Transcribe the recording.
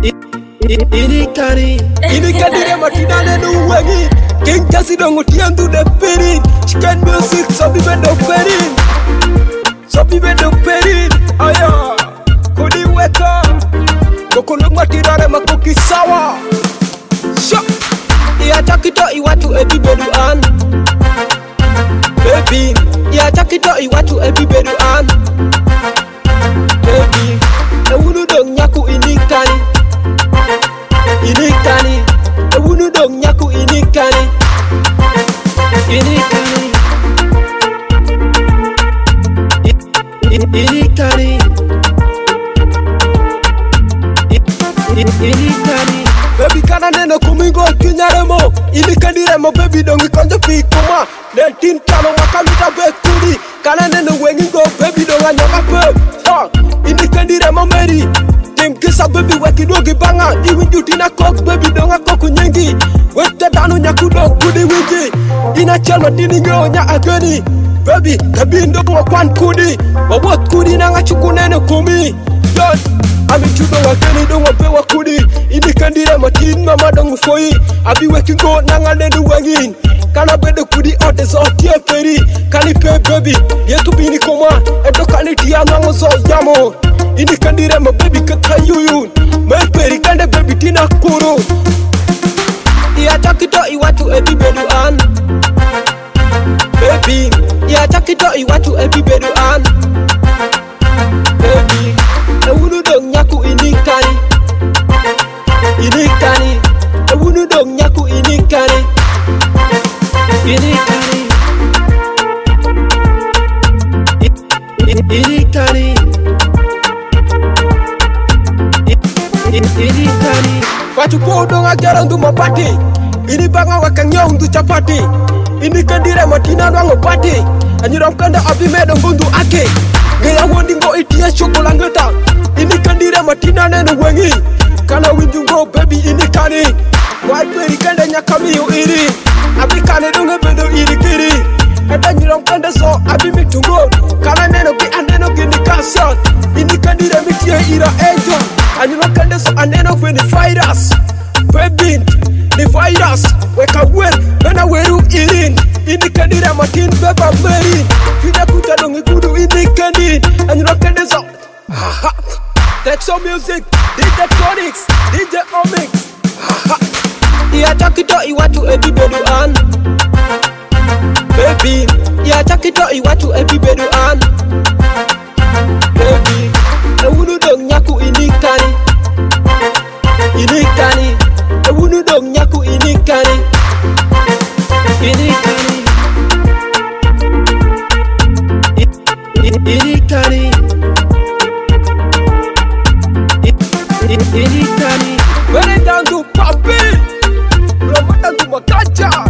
Inikadire matinane nuwangi King Kasi dongo tiandu de perin Chicken music sobi bendo perin Sobi bendo perin Aya Kodi weka Kokolong matirare makoki sawa Shok Iya chakito iwatu ebi bedu an Baby Iya chakito iwatu ebi bedu an Baby Ewunu dong nyaku inikani Inikani Ewunu dong nyaku inikani Inikani Inikani Inikani Baby kana neno kumingo kinyaremo Inikandiremo baby dongi konjo pikuma Nentin kano makamita bekudi Kana neno wengingo baby donga nyama pe Inikandiremo meri Tim kisa baby wekidogi banga Iwin jutina kok baby donga koku nyengi Wete danu nyakudo kudi wiji Ina chalma dini nyo nya ageni Baby kabindo wakwan kudi Wawot kudi na ngachuku nene kumi Yon Ami chudo wakeni dongo bewa kudi Inikandire matin mama dongo foyi Abi wekingo nanga nedu wangin Kana bedo kudi ote so tie peri Kani pe baby Yetu bini koma Edo kani tia nango so yamo Inikandire ma baby kata yuyun Mai peri kande baby tina kuru Iya chakito iwatu ebi bedu an Baby Iya chakito iwatu ebi bedu an Baby Ewunu dong nyaku inikani Inikani Ewunu dong nyaku inikani Inikani Inikani Inikani Watu po dong agera ndu mapati Ini banga wakangyo ndu chapati Inikandire matina nango pati Anyiram kanda abi medo mbundu ake Gaya wondi ngo itia chokola ngeta Inikandire matina neno wengi Kana windu ngo baby inikani Waiperi kanda nyakamiyo iri Abi kane dunga bedo iri kiri Eda nyiram kanda so abi mitungo Kana neno ki aneno gini kasyon Inikandire mitia ira angel Anyiram kanda so aneno kweni virus Baby the virus Weka wen Mena weru irin Inikandire matin beba merin Fida kuta dongi kudu inikandi Anyiram kanda so That's some music, DJ Tonics, DJ Omix. Iya chakito iwatu ebi bedu an Baby Iya chakito iwatu ebi bedu an Baby Ewunu dong nyaku inikani Inikani Ewunu dong nyaku inikani Inikani Inikani Inikani Bere down to papi Roma down to makacha